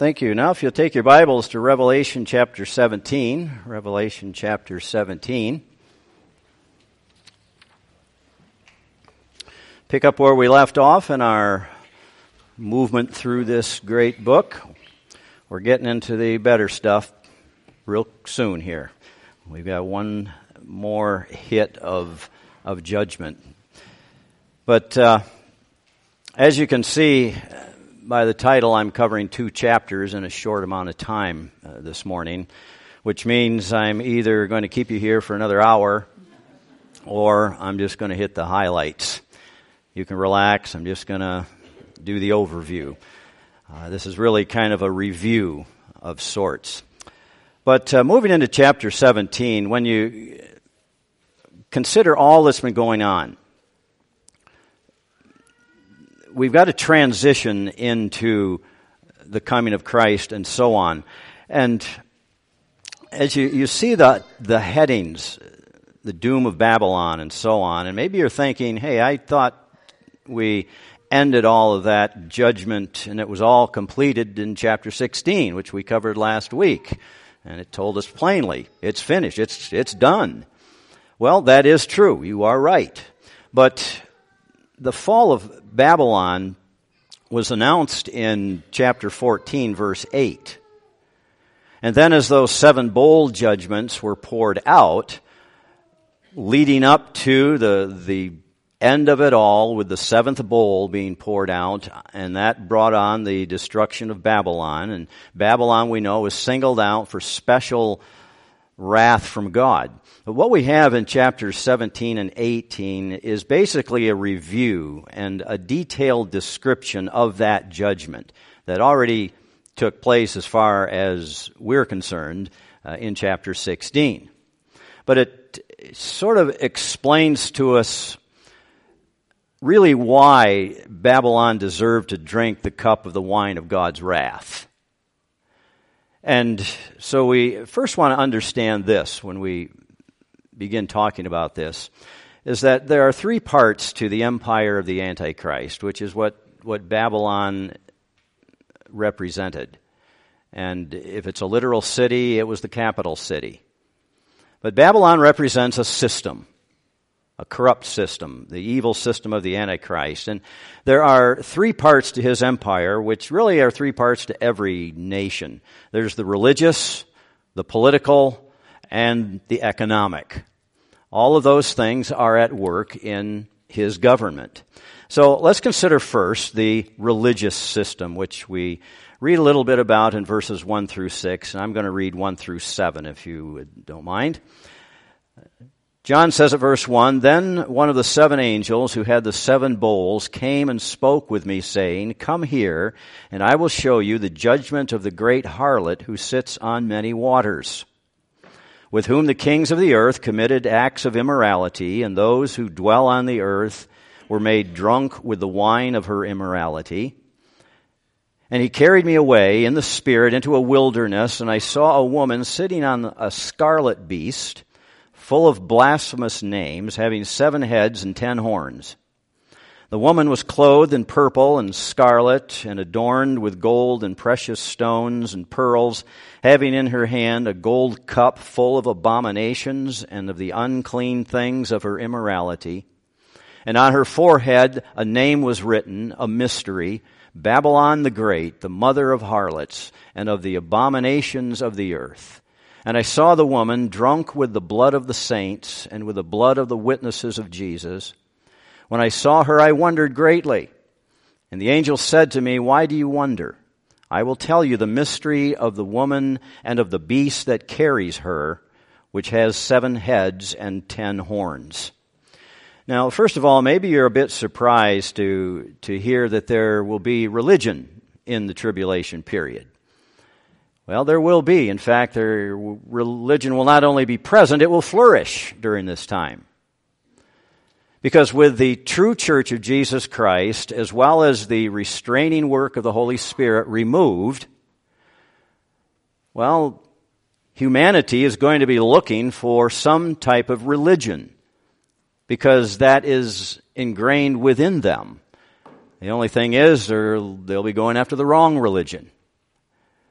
Thank you. Now, if you'll take your Bibles to Revelation chapter 17. Revelation chapter 17. Pick up where we left off in our movement through this great book. We're getting into the better stuff real soon here. We've got one more hit of judgment. But as you can see by the title, I'm covering 2 chapters in a short amount of time this morning, which means I'm either going to keep you here for another hour or I'm just going to hit the highlights. You can relax. I'm just going to do the overview. This is really kind of a review of sorts. But moving into chapter 17, when you consider all that's been going on, we've got to transition into the coming of Christ and so on. And as you see the headings, the doom of Babylon and so on, and maybe you're thinking, hey, I thought we ended all of that judgment and it was all completed in chapter 16, which we covered last week. And it told us plainly, it's finished, it's done. Well, that is true. You are right. But the fall of Babylon was announced in chapter 14, verse 8. And then as those 7 bowl judgments were poured out, leading up to the end of it all with the 7th bowl being poured out, and that brought on the destruction of Babylon. And Babylon, we know, was singled out for special wrath from God. But what we have in chapters 17 and 18 is basically a review and a detailed description of that judgment that already took place as far as we're concerned in chapter 16. But it sort of explains to us really why Babylon deserved to drink the cup of the wine of God's wrath. And so we first want to understand this when we begin talking about this, is that there are 3 parts to the empire of the Antichrist, which is what Babylon represented. And if it's a literal city, it was the capital city. But Babylon represents a system, a corrupt system, the evil system of the Antichrist. And there are 3 parts to his empire, which really are 3 parts to every nation. There's the religious, the political, and the economic. All of those things are at work in his government. So let's consider first the religious system, which we read a little bit about in verses 1 through 6, and I'm going to read 1 through 7 if you don't mind. John says at verse 1, "Then one of the 7 angels who had the 7 bowls came and spoke with me, saying, 'Come here, and I will show you the judgment of the great harlot who sits on many waters, with whom the kings of the earth committed acts of immorality, and those who dwell on the earth were made drunk with the wine of her immorality.' And he carried me away in the spirit into a wilderness, and I saw a woman sitting on a scarlet beast, full of blasphemous names, having 7 heads and 10 horns. The woman was clothed in purple and scarlet, and adorned with gold and precious stones and pearls, having in her hand a gold cup full of abominations and of the unclean things of her immorality. And on her forehead a name was written, a mystery, Babylon the Great, the mother of harlots, and of the abominations of the earth. And I saw the woman drunk with the blood of the saints and with the blood of the witnesses of Jesus. When I saw her, I wondered greatly. And the angel said to me, 'Why do you wonder? I will tell you the mystery of the woman and of the beast that carries her, which has 7 heads and 10 horns.'" Now, first of all, maybe you're a bit surprised to hear that there will be religion in the tribulation period. Well, there will be. In fact, religion will not only be present, it will flourish during this time. Because with the true church of Jesus Christ, as well as the restraining work of the Holy Spirit removed, well, humanity is going to be looking for some type of religion, because that is ingrained within them. The only thing is, they'll be going after the wrong religion.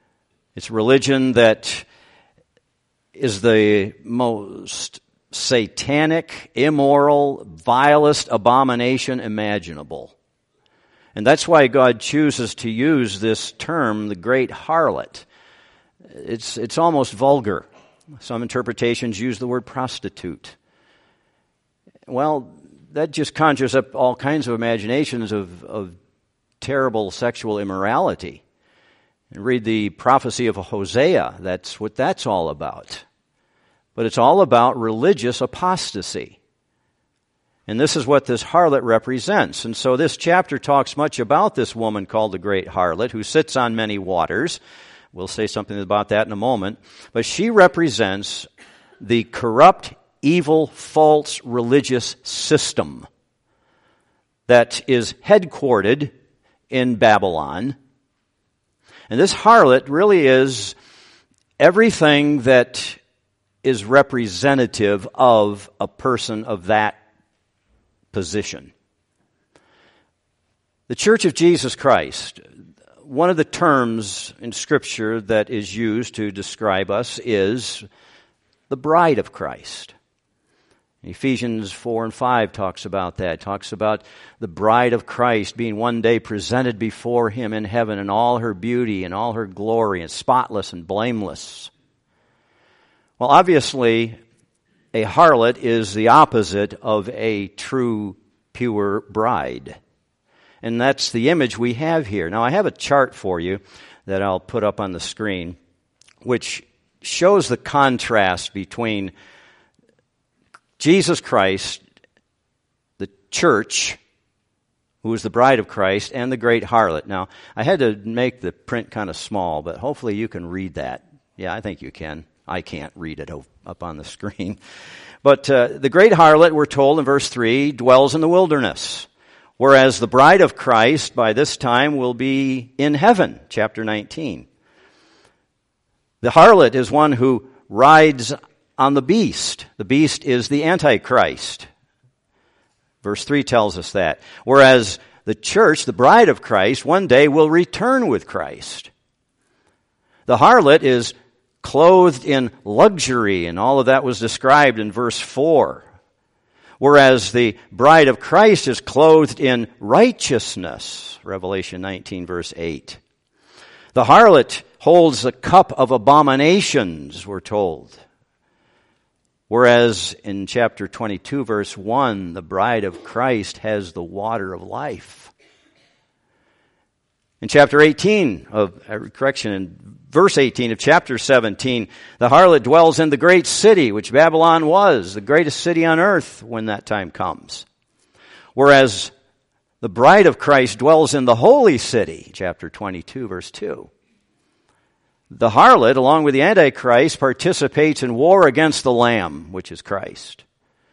It's religion that is the most satanic, immoral, vilest abomination imaginable. And that's why God chooses to use this term, the great harlot. It's almost vulgar. Some interpretations use the word prostitute. Well, that just conjures up all kinds of imaginations of terrible sexual immorality. And read the prophecy of Hosea. That's what that's all about. But it's all about religious apostasy. And this is what this harlot represents. And so this chapter talks much about this woman called the great harlot who sits on many waters. We'll say something about that in a moment. But she represents the corrupt, evil, false religious system that is headquartered in Babylon. And this harlot really is everything that is representative of a person of that position. The Church of Jesus Christ, one of the terms in Scripture that is used to describe us is the bride of Christ. Ephesians 4 and 5 talks about that. It talks about the bride of Christ being one day presented before Him in heaven in all her beauty and all her glory and spotless and blameless. Well, obviously, a harlot is the opposite of a true, pure bride. And that's the image we have here. Now, I have a chart for you that I'll put up on the screen, which shows the contrast between Jesus Christ, the church, who is the bride of Christ, and the great harlot. Now, I had to make the print kind of small, but hopefully you can read that. Yeah, I think you can. I can't read it up on the screen. But the great harlot, we're told in verse 3, dwells in the wilderness, whereas the bride of Christ by this time will be in heaven, chapter 19. The harlot is one who rides on the beast. The beast is the Antichrist. Verse 3 tells us that. Whereas the church, the bride of Christ, one day will return with Christ. The harlot is clothed in luxury, and all of that was described in verse 4. Whereas the bride of Christ is clothed in righteousness, Revelation 19, verse 8. The harlot holds the cup of abominations, we're told. Whereas in chapter 22, verse 1, the bride of Christ has the water of life. In chapter 18 in verse 18 of chapter 17, the harlot dwells in the great city, which Babylon was, the greatest city on earth when that time comes. Whereas the bride of Christ dwells in the holy city, chapter 22, verse 2. The harlot, along with the Antichrist, participates in war against the Lamb, which is Christ.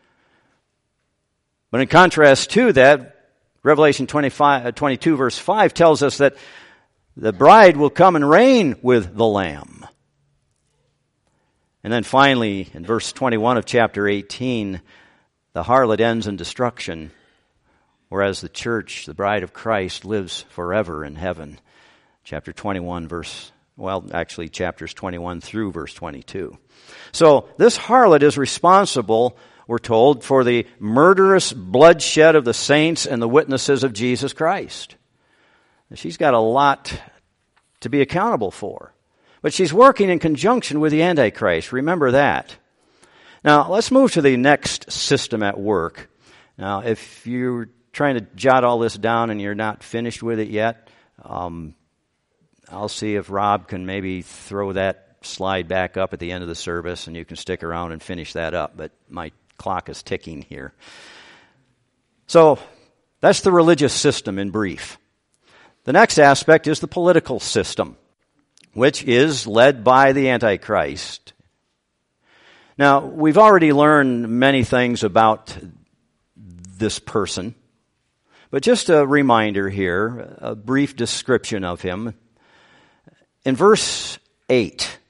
But in contrast to that, Revelation 22, verse 5 tells us that the bride will come and reign with the Lamb. And then finally, in verse 21 of chapter 18, the harlot ends in destruction, whereas the church, the bride of Christ, lives forever in heaven. Chapter 21, chapters 21 through verse 22. So this harlot is responsible, we're told, for the murderous bloodshed of the saints and the witnesses of Jesus Christ. She's got a lot to be accountable for. But she's working in conjunction with the Antichrist. Remember that. Now, let's move to the next system at work. Now, if you're trying to jot all this down and you're not finished with it yet, I'll see if Rob can maybe throw that slide back up at the end of the service and you can stick around and finish that up. But my clock is ticking here. So, that's the religious system in brief. The next aspect is the political system, which is led by the Antichrist. Now, we've already learned many things about this person, but just a reminder here, a brief description of him. In verse 8,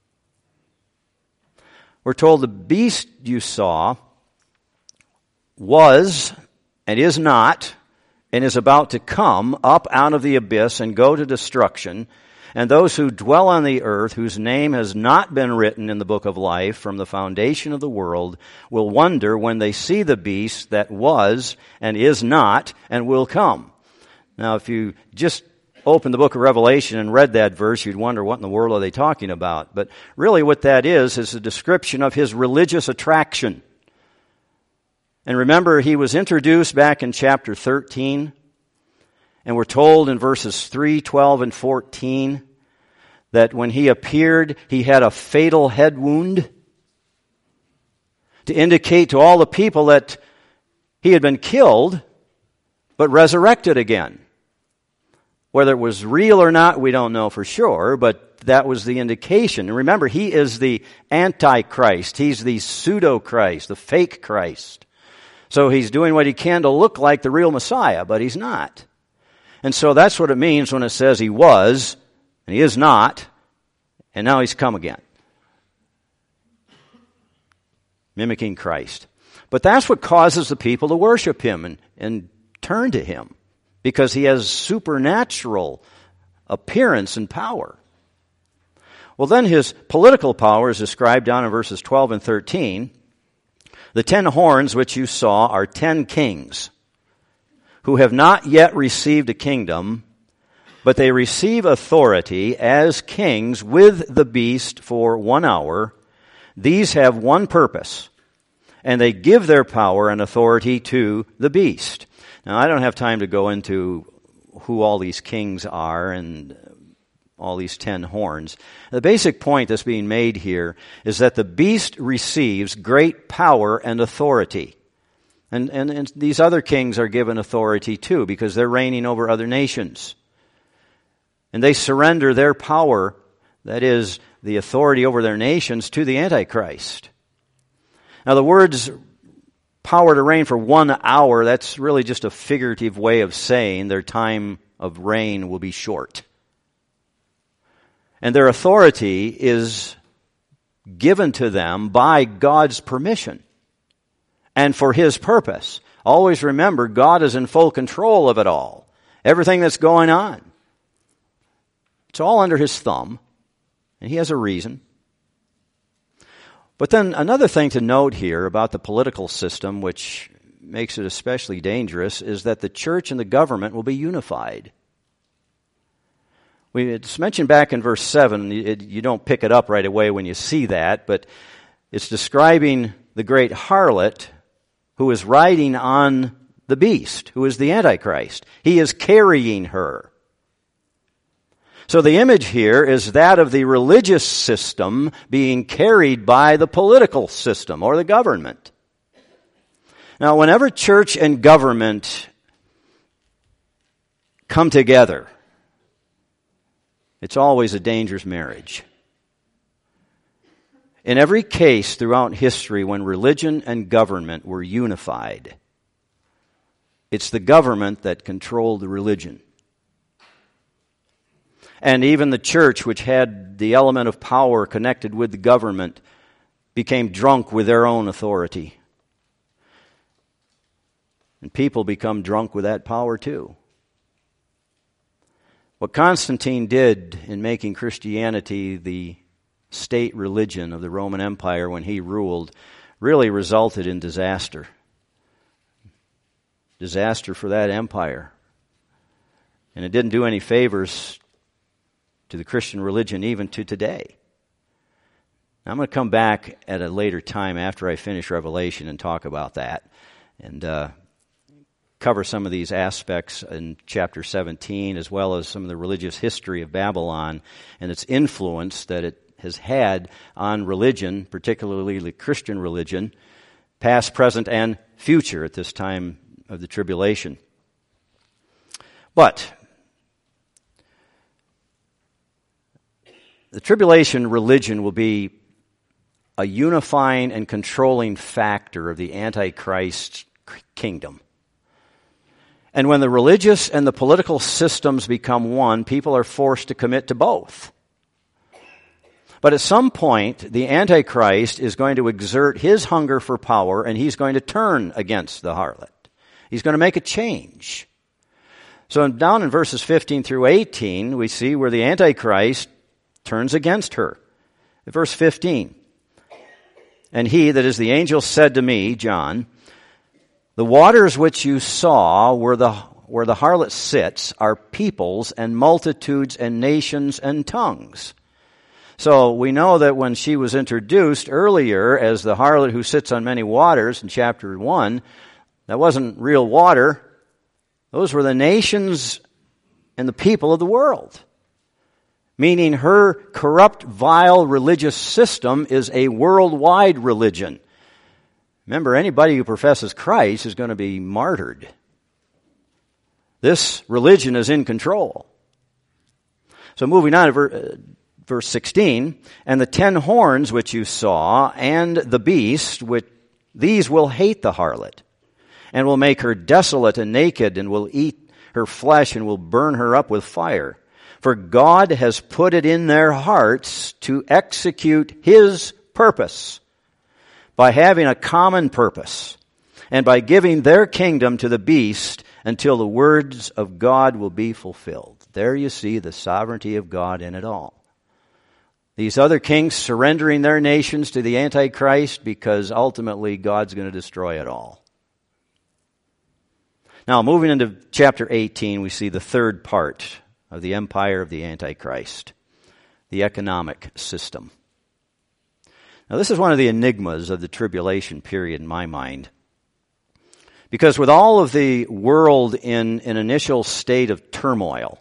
we're told the beast you saw was and is not and is about to come up out of the abyss and go to destruction, and those who dwell on the earth, whose name has not been written in the book of life from the foundation of the world, will wonder when they see the beast that was and is not and will come. Now, if you just opened the book of Revelation and read that verse, you'd wonder what in the world are they talking about. But really what that is a description of his religious attraction. And remember, he was introduced back in chapter 13, and we're told in verses 3, 12, and 14 that when he appeared, he had a fatal head wound to indicate to all the people that he had been killed, but resurrected again. Whether it was real or not, we don't know for sure, but that was the indication. And remember, he is the Antichrist. He's the pseudo-Christ, the fake Christ. So he's doing what he can to look like the real Messiah, but he's not. And so that's what it means when it says he was, and he is not, and now he's come again. Mimicking Christ. But that's what causes the people to worship him and turn to him, because he has supernatural appearance and power. Well, then his political power is described down in verses 12 and 13. The 10 horns which you saw are 10 kings who have not yet received a kingdom, but they receive authority as kings with the beast for 1 hour. These have one purpose, and they give their power and authority to the beast. Now, I don't have time to go into who all these kings are and all these 10 horns. The basic point that's being made here is that the beast receives great power and authority. And these other kings are given authority too, because they're reigning over other nations. And they surrender their power, that is, the authority over their nations, to the Antichrist. Now, the words power to reign for 1 hour, that's really just a figurative way of saying their time of reign will be short. And their authority is given to them by God's permission and for his purpose. Always remember, God is in full control of it all. Everything that's going on. It's all under his thumb, and he has a reason. But then another thing to note here about the political system, which makes it especially dangerous, is that the church and the government will be unified. It's mentioned back in verse 7. You don't pick it up right away when you see that, but it's describing the great harlot who is riding on the beast, who is the Antichrist. He is carrying her. So the image here is that of the religious system being carried by the political system or the government. Now, whenever church and government come together, it's always a dangerous marriage. In every case throughout history when religion and government were unified, it's the government that controlled the religion. And even the church, which had the element of power connected with the government, became drunk with their own authority. And people become drunk with that power too. What Constantine did in making Christianity the state religion of the Roman Empire when he ruled really resulted in disaster. Disaster for that empire. And it didn't do any favors to the Christian religion even to today. Now, I'm going to come back at a later time after I finish Revelation and talk about that and cover some of these aspects in chapter 17, as well as some of the religious history of Babylon and its influence that it has had on religion, particularly the Christian religion, past, present, and future at this time of the tribulation. But the tribulation religion will be a unifying and controlling factor of the Antichrist kingdom. And when the religious and the political systems become one, people are forced to commit to both. But at some point, the Antichrist is going to exert his hunger for power, and he's going to turn against the harlot. He's going to make a change. So down in verses 15 through 18, we see where the Antichrist turns against her. At verse 15, "And he," that is the angel, "said to me," John, "the waters which you saw where the harlot sits are peoples and multitudes and nations and tongues." So we know that when she was introduced earlier as the harlot who sits on many waters in chapter 1, that wasn't real water. Those were the nations and the people of the world. Meaning her corrupt, vile religious system is a worldwide religion. Remember, anybody who professes Christ is going to be martyred. This religion is in control. So moving on to verse 16, "And the 10 horns which you saw, and the beast, these will hate the harlot, and will make her desolate and naked, and will eat her flesh, and will burn her up with fire. For God has put it in their hearts to execute His purpose, by having a common purpose, and by giving their kingdom to the beast until the words of God will be fulfilled." There you see the sovereignty of God in it all. These other kings surrendering their nations to the Antichrist because ultimately God's going to destroy it all. Now, moving into chapter 18, we see the third part of the empire of the Antichrist, the economic system. Now, this is one of the enigmas of the tribulation period in my mind. Because with all of the world in an initial state of turmoil,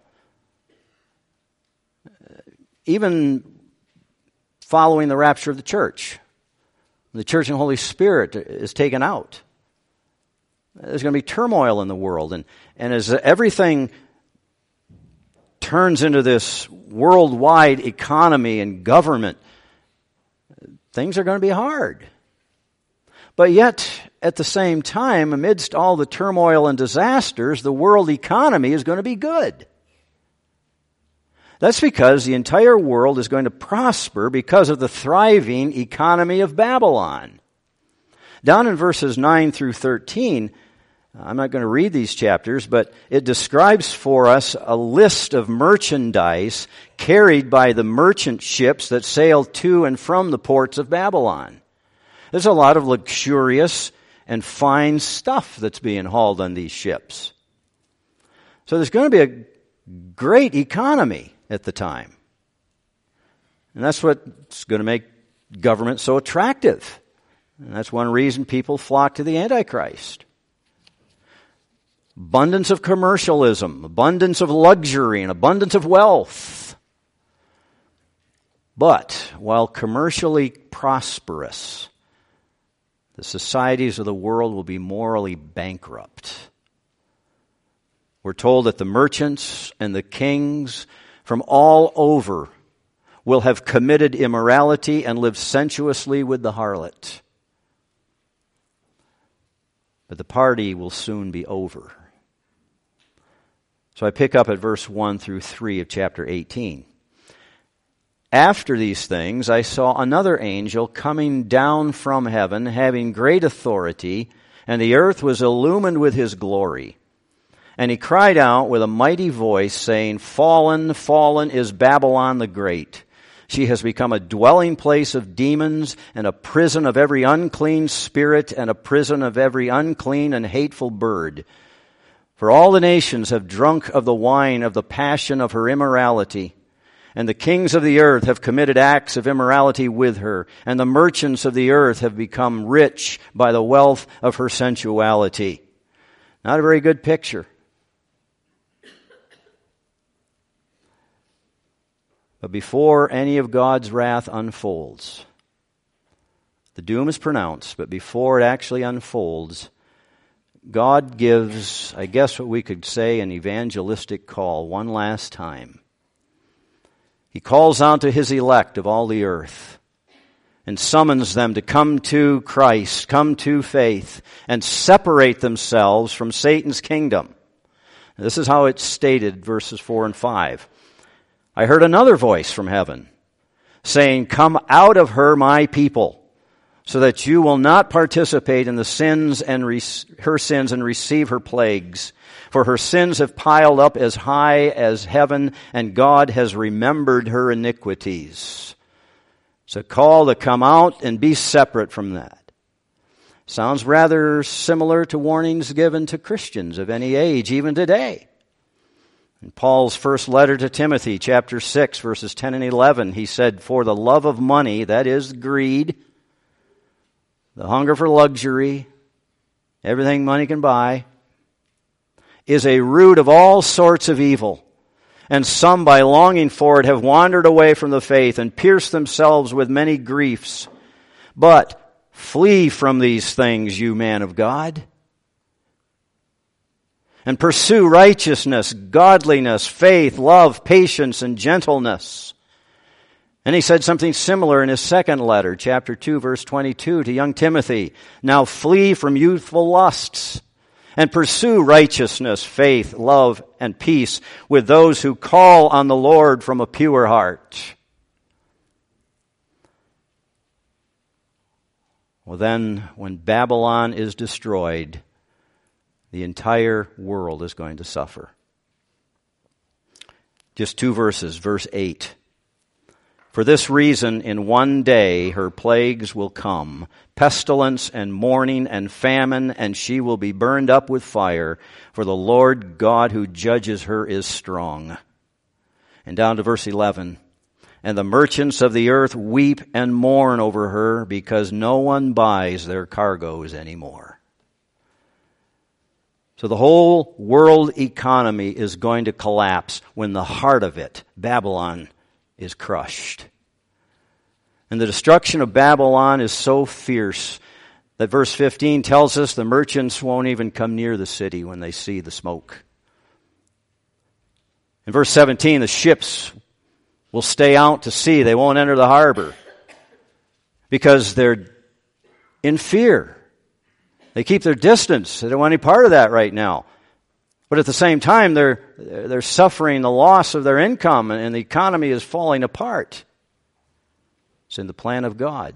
even following the rapture of the church and Holy Spirit is taken out, there's going to be turmoil in the world. And as everything turns into this worldwide economy and government, things are going to be hard. But yet, at the same time, amidst all the turmoil and disasters, the world economy is going to be good. That's because the entire world is going to prosper because of the thriving economy of Babylon. Down in verses 9 through 13, I'm not going to read these chapters, but it describes for us a list of merchandise carried by the merchant ships that sailed to and from the ports of Babylon. There's a lot of luxurious and fine stuff that's being hauled on these ships. So there's going to be a great economy at the time. And that's what's going to make government so attractive. And that's one reason people flock to the Antichrist. Abundance of commercialism, abundance of luxury, and abundance of wealth. But while commercially prosperous, the societies of the world will be morally bankrupt. We're told that the merchants and the kings from all over will have committed immorality and lived sensuously with the harlot. But the party will soon be over. So I pick up at verse 1 through 3 of chapter 18. "After these things I saw another angel coming down from heaven, having great authority, and the earth was illumined with his glory. And he cried out with a mighty voice, saying, 'Fallen, fallen is Babylon the Great. She has become a dwelling place of demons, and a prison of every unclean spirit, and a prison of every unclean and hateful bird. For all the nations have drunk of the wine of the passion of her immorality. And the kings of the earth have committed acts of immorality with her, and the merchants of the earth have become rich by the wealth of her sensuality.'" Not a very good picture. But before any of God's wrath unfolds, the doom is pronounced, but before it actually unfolds, God gives, I guess what we could say, an evangelistic call one last time. He calls out to His elect of all the earth and summons them to come to Christ, come to faith, and separate themselves from Satan's kingdom. This is how it's stated, verses 4 and 5. "I heard another voice from heaven saying, 'Come out of her, my people, so that you will not participate in the sins and her sins and receive her plagues. For her sins have piled up as high as heaven, and God has remembered her iniquities. It's a call to come out and be separate from that. Sounds rather similar to warnings given to Christians of any age, even today. In Paul's first letter to Timothy, chapter 6, verses 10 and 11, he said, "For the love of money," that is greed, the hunger for luxury, everything money can buy, is a root of all sorts of evil. And some, by longing for it, have wandered away from the faith and pierced themselves with many griefs. But flee from these things, you man of God, and pursue righteousness, godliness, faith, love, patience, and gentleness. And he said something similar in his second letter, chapter 2, verse 22, to young Timothy. "Now flee from youthful lusts, and pursue righteousness, faith, love, and peace with those who call on the Lord from a pure heart." Well then, when Babylon is destroyed, the entire world is going to suffer. Just 2 verses, verse 8. "For this reason, in one day her plagues will come, pestilence and mourning and famine, and she will be burned up with fire, for the Lord God who judges her is strong." And down to verse 11. "And the merchants of the earth weep and mourn over her, because no one buys their cargoes anymore." So the whole world economy is going to collapse when the heart of it, Babylon, is crushed. And the destruction of Babylon is so fierce that verse 15 tells us the merchants won't even come near the city when they see the smoke. In verse 17, the ships will stay out to sea. They won't enter the harbor because they're in fear. They keep their distance. They don't want any part of that right now. But at the same time, they're suffering the loss of their income, and the economy is falling apart. It's in the plan of God.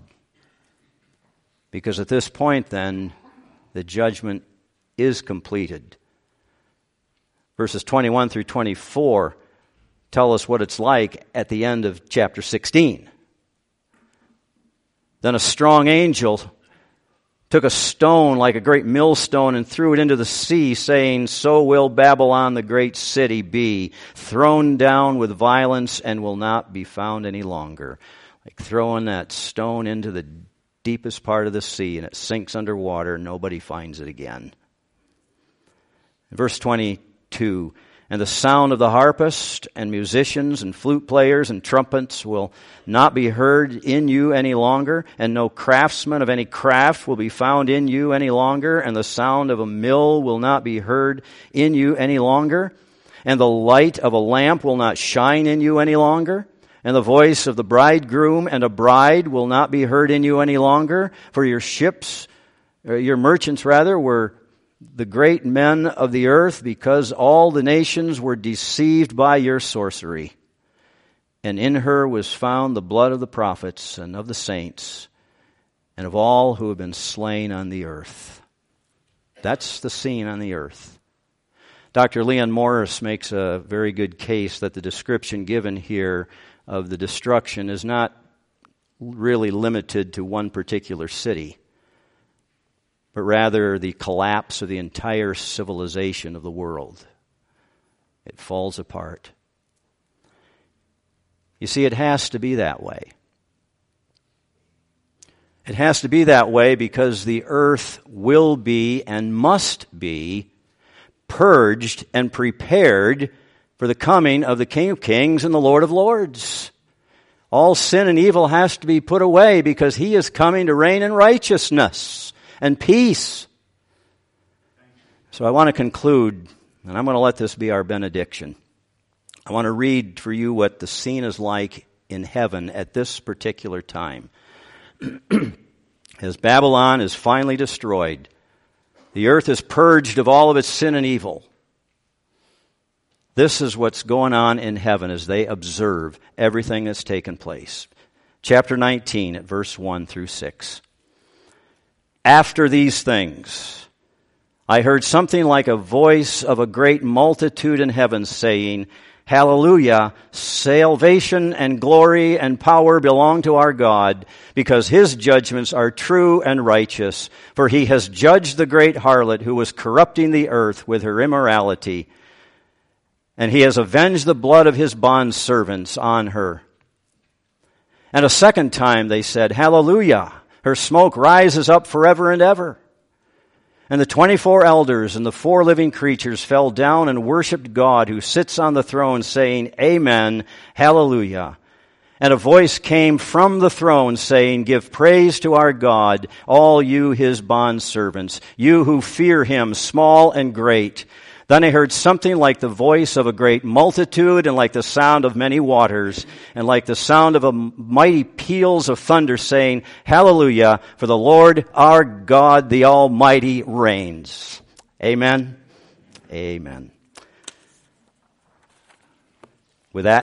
Because at this point, then, the judgment is completed. Verses 21 through 24 tell us what it's like at the end of chapter 16. "Then a strong angel took a stone like a great millstone and threw it into the sea, saying, 'So will Babylon the great city be, thrown down with violence and will not be found any longer.'" Like throwing that stone into the deepest part of the sea, and it sinks underwater, nobody finds it again. Verse 22, "And the sound of the harpist and musicians and flute players and trumpets will not be heard in you any longer, and no craftsman of any craft will be found in you any longer, and the sound of a mill will not be heard in you any longer, and the light of a lamp will not shine in you any longer, and the voice of the bridegroom and a bride will not be heard in you any longer, for your merchants were the great men of the earth, because all the nations were deceived by your sorcery. And in her was found the blood of the prophets and of the saints and of all who have been slain on the earth." That's the scene on the earth. Dr. Leon Morris makes a very good case that the description given here of the destruction is not really limited to one particular city, but rather the collapse of the entire civilization of the world. It falls apart. You see, it has to be that way. It has to be that way because the earth will be and must be purged and prepared for the coming of the King of Kings and the Lord of Lords. All sin and evil has to be put away because He is coming to reign in righteousness and peace. So I want to conclude, and I'm going to let this be our benediction. I want to read for you what the scene is like in heaven at this particular time. As Babylon is finally destroyed, the earth is purged of all of its sin and evil. This is what's going on in heaven as they observe everything that's taken place. Chapter 19 at verse 1 through 6. After these things, I heard something like a voice of a great multitude in heaven saying, Hallelujah, salvation and glory and power belong to our God, because his judgments are true and righteous. For he has judged the great harlot who was corrupting the earth with her immorality, and he has avenged the blood of his bondservants on her. And a second time they said, Hallelujah, her smoke rises up forever and ever. And the 24 elders and the 4 living creatures fell down and worshipped God who sits on the throne, saying, Amen, Hallelujah. And a voice came from the throne saying, Give praise to our God, all you his bondservants, you who fear him, small and great. Then I heard something like the voice of a great multitude, and like the sound of many waters, and like the sound of a mighty peals of thunder, saying, Hallelujah, for the Lord our God, the Almighty, reigns. Amen. Amen. With that,